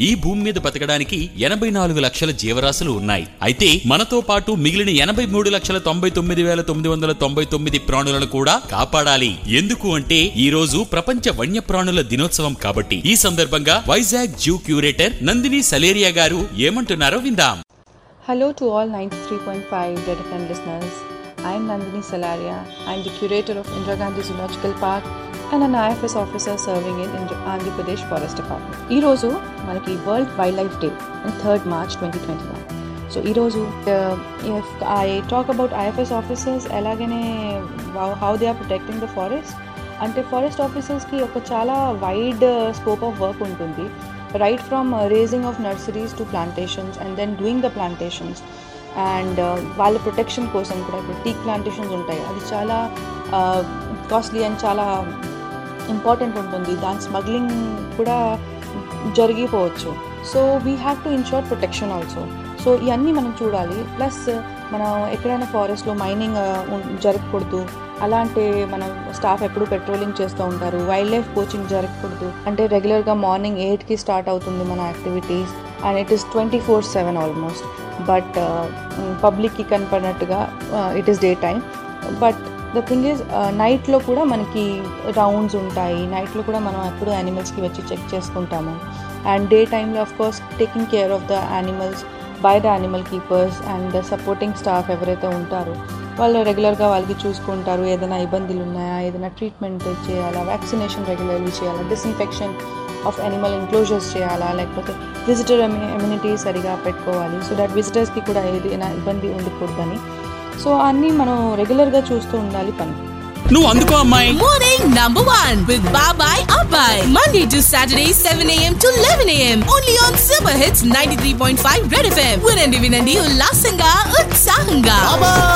ఈ భూమి మీద బతకడానికి 84 లక్షల జీవరాశులు ఉన్నాయి. అయితే మనతో పాటు మిగిలిన 83,99,999 ప్రాణులను కూడా కాపాడాలి. ఎందుకు అంటే ఈ రోజు ప్రపంచ వన్యప్రాణుల దినోత్సవం కాబట్టి. ఈ సందర్భంగా వైజాగ్ జూ క్యూరేటర్ నందిని సలేరియా గారు ఏమంటున్నారో విందాం. Hello to all 93.5 Red FM listeners. I am Nandini Salaria. I am the curator of Indira Gandhi Zoological Park and an IFS officer serving in Andhra Pradesh Forest Department. Ee roju manaki World Wildlife Day on 3rd March 2021. So ee roju if I talk about IFS officers elagane how they are protecting the forest, ante forest officers ki oka chala wide scope of work untundi. Right from raising of nurseries to plantations and then doing the plantations and వాళ్ళ protection కోసం కూడా ఇప్పుడు tea plantations ఉంటాయి, అది చాలా costly and చాలా important ఉంటుంది. దాని స్మగ్లింగ్ కూడా జరిగిపోవచ్చు. So we have to ensure protection also. So ఇవన్నీ మనం చూడాలి. ప్లస్ మనం ఎక్కడైనా ఫారెస్ట్లో మైనింగ్ జరగకూడదు, అలాంటి మనం స్టాఫ్ ఎప్పుడు పెట్రోలింగ్ చేస్తూ ఉంటారు. వైల్డ్ లైఫ్ కోచింగ్ జరగకూడదు అంటే రెగ్యులర్గా మార్నింగ్ 8కి స్టార్ట్ అవుతుంది మన activities and it is 24/7 almost. But పబ్లిక్కి కనపడినట్టుగా it is day time. But the thing is నైట్లో కూడా మనకి రౌండ్స్ ఉంటాయి. నైట్లో కూడా మనం ఎప్పుడు యానిమల్స్కి వచ్చి చెక్ చేసుకుంటాము. అండ్ డే టైంలో of course taking care of the animals by the animal keepers and the supporting staff ఎవరైతే ఉంటారో వాళ్ళు రెగ్యులర్గా వాళ్ళకి చూసుకుంటారు. ఏదైనా ఇబ్బందులు ఉన్నాయా, ఏదైనా ట్రీట్మెంట్ చేయాలా, వ్యాక్సినేషన్ రెగ్యులర్లీ చేయాలా, డిస్ఇన్ఫెక్షన్ ఆఫ్ యానిమల్ ఎన్క్లోజర్స్ చేయాలా, లేకపోతే విజిటర్ ఇమ్యూనిటీ సరిగా పెట్టుకోవాలి సో దట్ విజిటర్స్కి కూడా ఏదైనా ఇబ్బంది ఉండకూడదని. సో అన్నీ మనం రెగ్యులర్గా చూస్తూ ఉండాలి పని. నువ్వు అందుకో అమ్మాయి. Morning number 1 with Babai Abbai. Monday to Saturday 7 a.m. to 11 a.m. Only on Super Hits 93.5 Red FM. Vinandi Ullasanga Utsahanga.